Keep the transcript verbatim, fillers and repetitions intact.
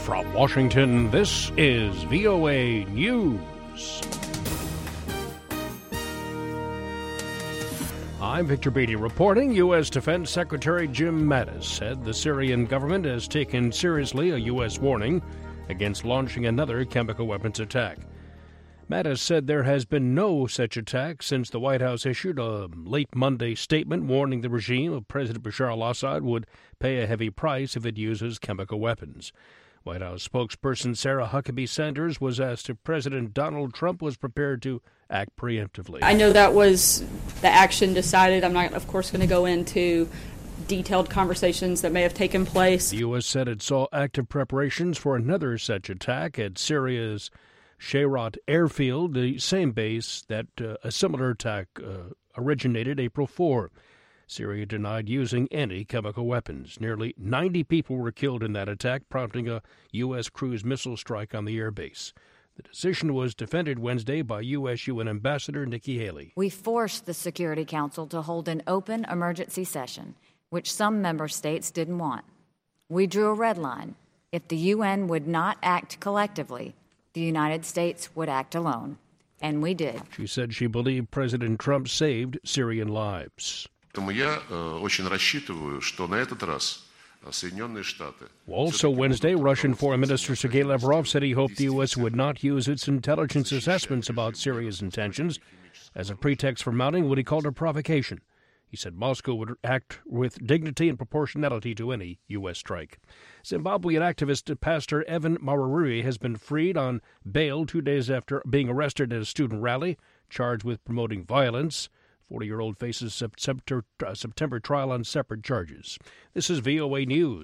From Washington, this is V O A News. I'm Victor Beatty reporting. U S. Defense Secretary Jim Mattis said the Syrian government has taken seriously a U S warning against launching another chemical weapons attack. Mattis said there has been no such attack since the White House issued a late Monday statement warning the regime of President Bashar al-Assad would pay a heavy price if it uses chemical weapons. White House spokesperson Sarah Huckabee Sanders was asked if President Donald Trump was prepared to act preemptively. I know that was the action decided. I'm not, of course, going to go into detailed conversations that may have taken place. The U S said it saw active preparations for another such attack at Syria's Shayrat airfield, the same base that uh, a similar attack uh, originated April fourth. Syria denied using any chemical weapons. Nearly ninety people were killed in that attack, prompting a U S cruise missile strike on the airbase. The decision was defended Wednesday by U S U N Ambassador Nikki Haley. We forced the Security Council to hold an open emergency session, which some member states didn't want. We drew a red line. If the U N would not act collectively, the United States would act alone. And we did. She said she believed President Trump saved Syrian lives. Also Wednesday, Russian Foreign Minister Sergei Lavrov said he hoped the U S would not use its intelligence assessments about Syria's intentions as a pretext for mounting what he called a provocation. He said Moscow would act with dignity and proportionality to any U S strike. Zimbabwean activist Pastor Evan Mararuri has been freed on bail two days after being arrested at a student rally, charged with promoting violence. forty-year-old faces September, uh, September trial on separate charges. This is V O A News.